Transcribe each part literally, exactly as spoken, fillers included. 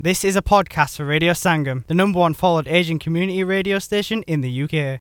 This is a podcast for Radio Sangam, the number one followed Asian community radio station in the U K.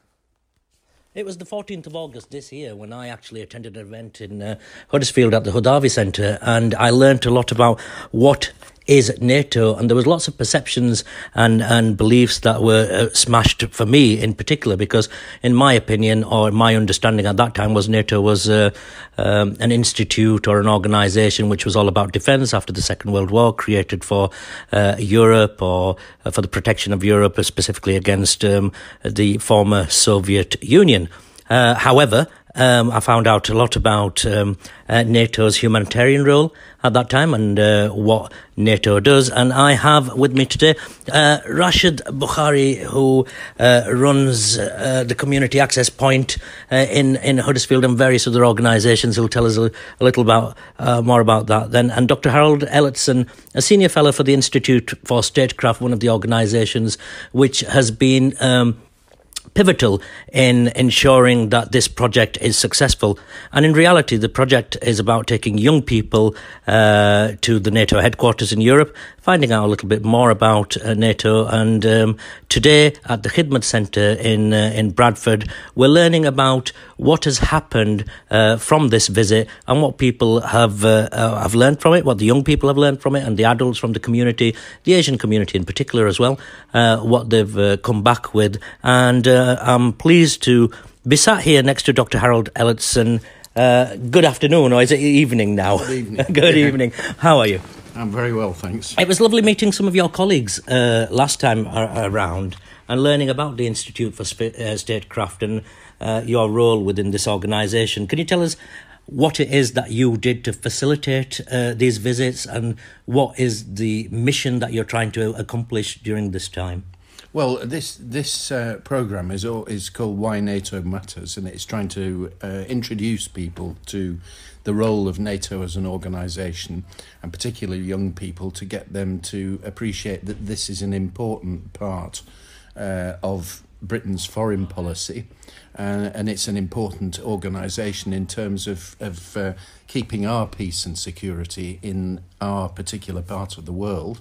It was the fourteenth of August this year when I actually attended an event in uh, Huddersfield at the Hudavi Centre, and I learnt a lot about what is NATO, and there was lots of perceptions and, and beliefs that were uh, smashed for me in particular, because in my opinion, or my understanding at that time, was NATO was uh, um, an institute or an organisation which was all about defence after the Second World War, created for uh, Europe or uh, for the protection of Europe, specifically against um, the former Soviet Union. Uh, however, um, I found out a lot about um, uh, NATO's humanitarian role at that time and uh, what NATO does. And I have with me today uh, Rashid Bukhari, who uh, runs uh, the Community Access Point uh, in, in Huddersfield and various other organisations. Who'll tell us a, a little about uh, more about that then. And Doctor Harold Ellison, a senior fellow for the Institute for Statecraft, one of the organisations which has been Um, pivotal in ensuring that this project is successful. And in reality, the project is about taking young people uh, to the NATO headquarters in Europe, finding out a little bit more about uh, NATO. And um, today at the Khidmat Centre in uh, in Bradford, we're learning about what has happened uh, from this visit and what people have uh, uh, have learned from it, what the young people have learned from it, and the adults from the community, the Asian community in particular as well, uh, what they've uh, come back with. And uh, I'm pleased to be sat here next to Doctor Harold Ellison. Uh, good afternoon, or is it evening now? Good evening. Good yeah. evening. How are you? I'm very well, thanks. It was lovely meeting some of your colleagues uh, last time a- around and learning about the Institute for Sp- uh, Statecraft and uh, your role within this organisation. Can you tell us what it is that you did to facilitate uh, these visits and what is the mission that you're trying to accomplish during this time? Well, this this uh, program is is called Why NATO Matters, and it's trying to uh, introduce people to the role of NATO as an organisation, and particularly young people, to get them to appreciate that this is an important part uh, of Britain's foreign policy, uh, and it's an important organisation in terms of of uh, keeping our peace and security in our particular part of the world.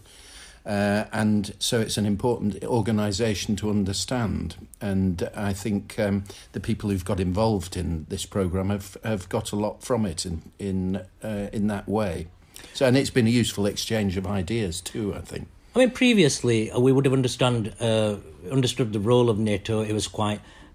Uh, and so it's an important organisation to understand, and I think um, the people who've got involved in this programme have, have got a lot from it in in uh, in that way. So, and it's been a useful exchange of ideas too, I think. I mean, previously uh, we would have understand uh, understood the role of NATO. It was quite,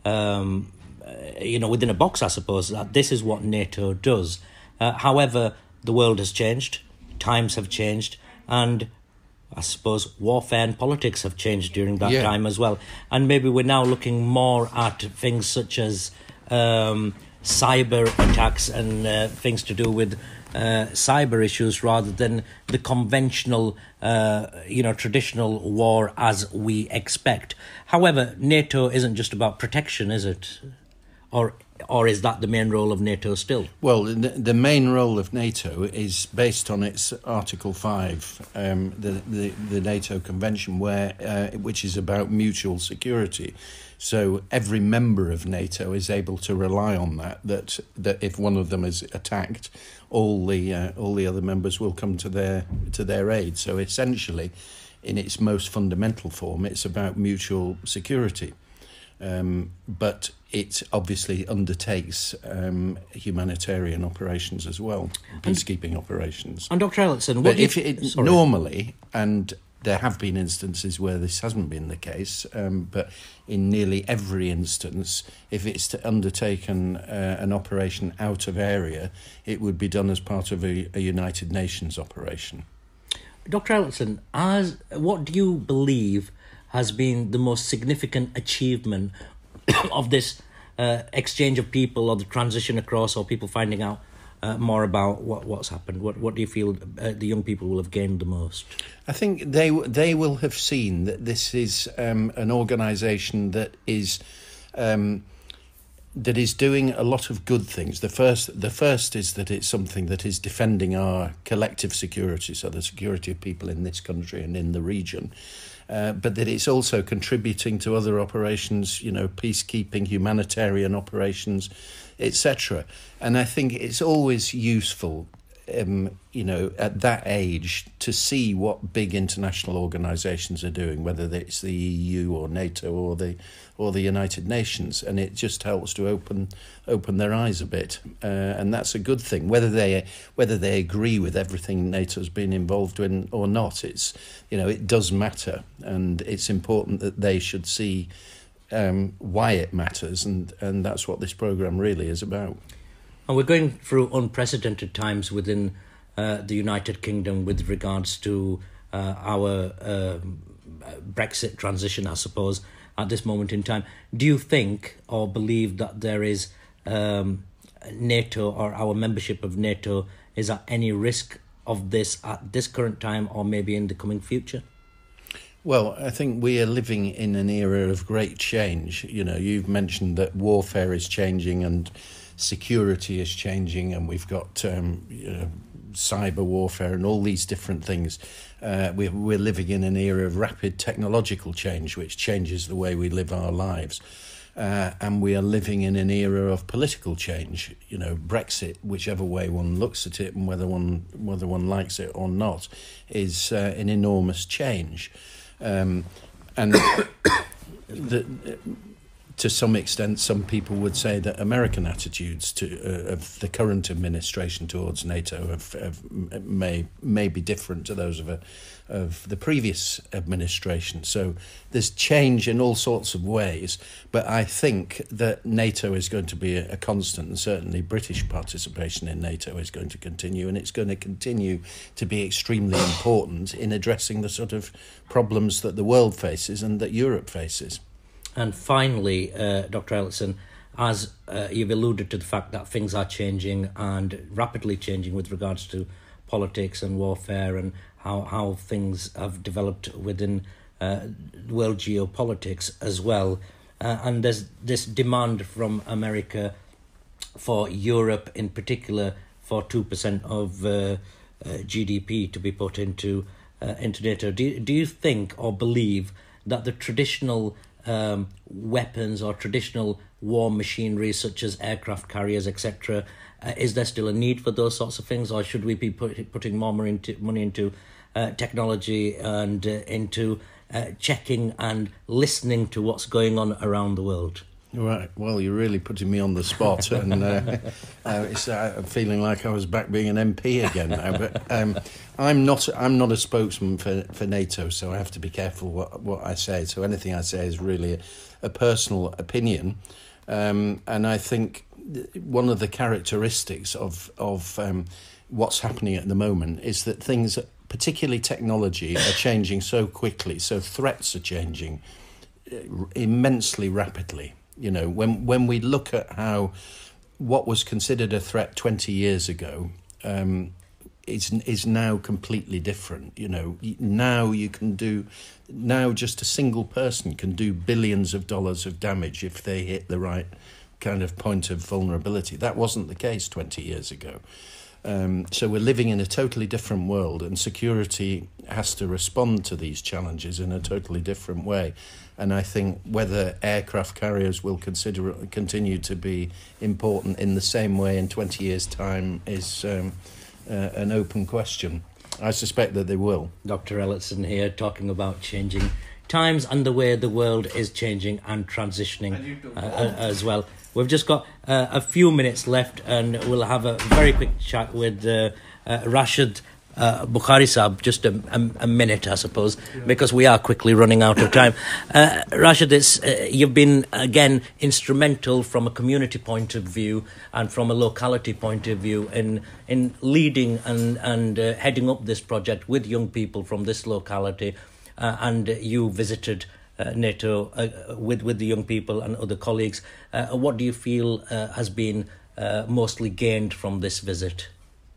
um, uh, you know, within a box, I suppose, that this is what NATO does. Uh, however, the world has changed, times have changed, and I suppose warfare and politics have changed during that yeah. time as well. And maybe we're now looking more at things such as um, cyber attacks and uh, things to do with uh, cyber issues rather than the conventional, uh, you know, traditional war as we expect. However, NATO isn't just about protection, is it? Or or is that the main role of NATO still? Well, the, the main role of NATO is based on its Article five, um, the, the the NATO Convention, where uh, which is about mutual security. So every member of NATO is able to rely on that. That that if one of them is attacked, all the uh, all the other members will come to their to their aid. So essentially, in its most fundamental form, it's about mutual security. Um, but it obviously undertakes um, humanitarian operations as well, peacekeeping and, operations. And Doctor Ellison, what but do if you, it, normally, and there have been instances where this hasn't been the case, um, but in nearly every instance, if it's to undertaken uh, an operation out of area, it would be done as part of a, a United Nations operation. Doctor Ellison, as what do you believe has been the most significant achievement of this uh, exchange of people, or the transition across, or people finding out uh, more about what, what's happened? What what do you feel uh, the young people will have gained the most? I think they they will have seen that this is um, an organisation that is um, that is doing a lot of good things. The first the first is that it's something that is defending our collective security, so the security of people in this country and in the region. Uh, but that it's also contributing to other operations, you know, peacekeeping, humanitarian operations, et cetera. And I think it's always useful um, you know, at that age, to see what big international organisations are doing, whether it's the E U or NATO or the or the United Nations, and it just helps to open open their eyes a bit, uh, and that's a good thing. Whether they whether they agree with everything NATO's been involved in or not, it's you know it does matter, and it's important that they should see um, why it matters, and and that's what this programme really is about. And we're going through unprecedented times within uh, the United Kingdom with regards to uh, our uh, Brexit transition, I suppose, at this moment in time. Do you think or believe that there is um, NATO or our membership of NATO is at any risk of this at this current time or maybe in the coming future? Well, I think we are living in an era of great change. You know, you've mentioned that warfare is changing and security is changing, and we've got um, you know, cyber warfare and all these different things. Uh, we're, we're living in an era of rapid technological change, which changes the way we live our lives. Uh, and we are living in an era of political change. You know, Brexit, whichever way one looks at it and whether one whether one likes it or not, is uh, an enormous change. Um, and the, to some extent, some people would say that American attitudes to uh, of the current administration towards NATO have, have may may be different to those of a, of the previous administration. So there's change in all sorts of ways, but I think that NATO is going to be a, a constant, and certainly British participation in NATO is going to continue, and it's going to continue to be extremely important in addressing the sort of problems that the world faces and that Europe faces. And finally, uh, Doctor Ellison, as uh, you've alluded to the fact that things are changing and rapidly changing with regards to politics and warfare and how, how things have developed within uh, world geopolitics as well. Uh, and there's this demand from America for Europe in particular for two percent of uh, uh, G D P to be put into, uh, into NATO. Do you, do you think or believe that the traditional Um, weapons or traditional war machinery such as aircraft carriers, et cetera. Uh, is there still a need for those sorts of things, or should we be put, putting more money into, money into uh, technology and uh, into uh, checking and listening to what's going on around the world? Right. Well, you're really putting me on the spot, and uh, uh, it's, uh, I'm feeling like I was back being an M P again now. But um, I'm not. I'm not a spokesman for, for NATO, so I have to be careful what what I say. So anything I say is really a, a personal opinion, um, and I think one of the characteristics of of um, what's happening at the moment is that things, particularly technology, are changing so quickly. So threats are changing immensely rapidly. You know, when when we look at how what was considered a threat twenty years ago um, is is now completely different. You know, now you can do, now just a single person can do billions of dollars of damage if they hit the right kind of point of vulnerability. That wasn't the case twenty years ago. Um, so we're living in a totally different world, and security has to respond to these challenges in a totally different way. And I think whether aircraft carriers will consider continue to be important in the same way in twenty years' time is um, uh, an open question. I suspect that they will. Doctor Ellison here talking about changing times and the way the world is changing and transitioning uh, as well. We've just got uh, a few minutes left, and we'll have a very quick chat with uh, uh, Rashid uh, Bukhari Saab, just a, a, a minute, I suppose, yeah. because we are quickly running out of time. Uh, Rashid, it's, uh, you've been, again, instrumental from a community point of view and from a locality point of view in in leading and, and uh, heading up this project with young people from this locality, uh, and you visited Uh, NATO uh, with with the young people and other colleagues. Uh, what do you feel uh, has been uh, mostly gained from this visit?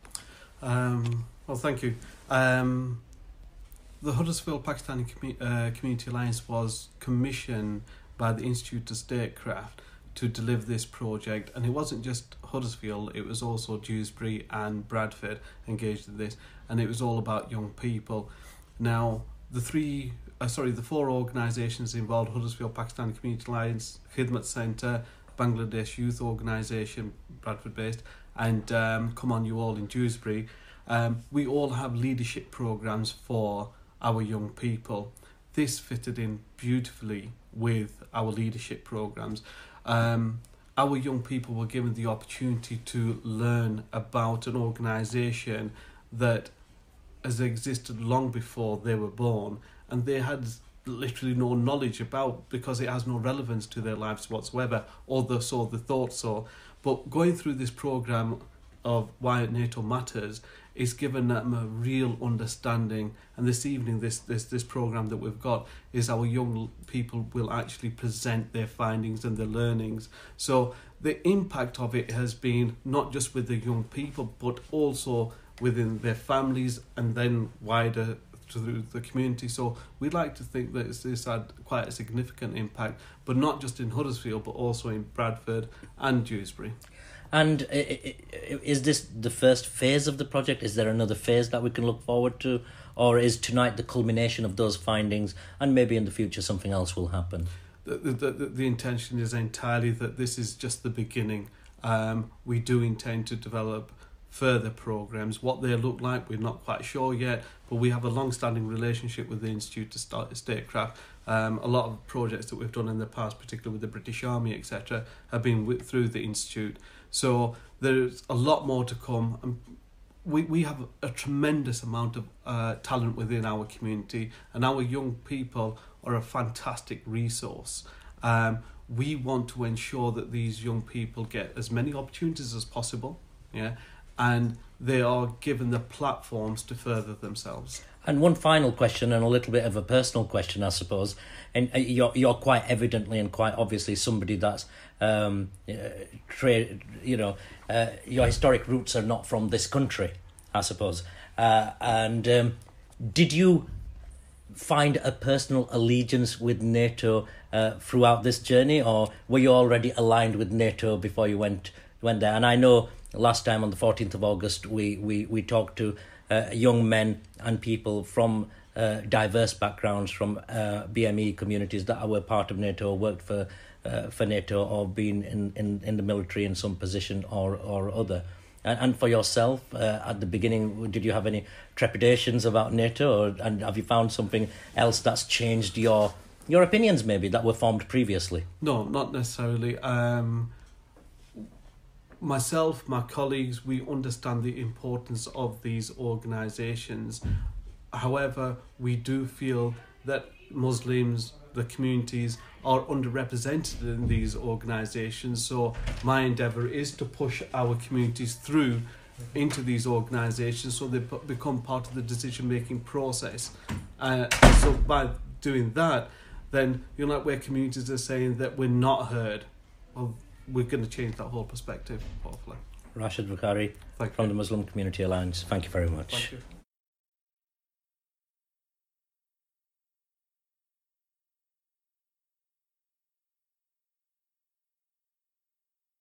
Um, well, thank you. Um, the Huddersfield Pakistani Commu- uh, Community Alliance was commissioned by the Institute of Statecraft to deliver this project, and it wasn't just Huddersfield, it was also Dewsbury and Bradford engaged in this, and it was all about young people. Now, the three Uh, sorry, the four organisations involved: Huddersfield Pakistani Community Alliance, Khidmat Centre, Bangladesh Youth Organisation, Bradford based, and um, Come On You All in Dewsbury, um, we all have leadership programs for our young people. This fitted in beautifully with our leadership programs. Um, our young people were given the opportunity to learn about an organisation that has existed long before they were born, and they had literally no knowledge about, because it has no relevance to their lives whatsoever, or the, so they thought so. But going through this programme of Why NATO Matters is given them a real understanding, and this evening this this this programme that we've got is our young people will actually present their findings and their learnings. So the impact of it has been not just with the young people, but also within their families and then wider through the community. So we'd like to think that it's, it's had quite a significant impact, but not just in Huddersfield, but also in Bradford and Dewsbury. And is this the first phase of the project? Is there another phase that we can look forward to? Or is tonight the culmination of those findings, and maybe in the future something else will happen? The, the, the, the intention is entirely that this is just the beginning. Um, we do intend to develop further programmes. What they look like, we're not quite sure yet, but we have a long-standing relationship with the Institute of Statecraft. Um, a lot of projects that we've done in the past, particularly with the British Army, et cetera, have been with, through the Institute. So there's a lot more to come. And we, we have a tremendous amount of uh, talent within our community, and our young people are a fantastic resource. Um, we want to ensure that these young people get as many opportunities as possible, yeah, and they are given the platforms to further themselves. And one final question, and a little bit of a personal question, I suppose. And you're you're quite evidently and quite obviously somebody that's, um, uh, tra- you know, uh, your historic roots are not from this country, I suppose. Uh, and um, did you find a personal allegiance with NATO uh, throughout this journey, or were you already aligned with NATO before you went went there? And I know last time on the fourteenth of August, we, we, we talked to uh, young men and people from uh, diverse backgrounds, from uh, B M E communities that were part of NATO, worked for uh, for NATO, or been in, in, in the military in some position or, or other. And, and for yourself, uh, at the beginning, did you have any trepidations about NATO, or and have you found something else that's changed your your opinions, maybe, that were formed previously? No, not necessarily. Um, myself, my colleagues, we understand the importance of these organisations. However, we do feel that Muslims, the communities, are underrepresented in these organisations. So my endeavour is to push our communities through into these organisations so they become part of the decision-making process. Uh, so by doing that, then, you know, like where communities are saying that we're not heard, well, we're going to change that whole perspective, hopefully. Rashid Bukhari from the Muslim Community Alliance, thank you very much. Thank you.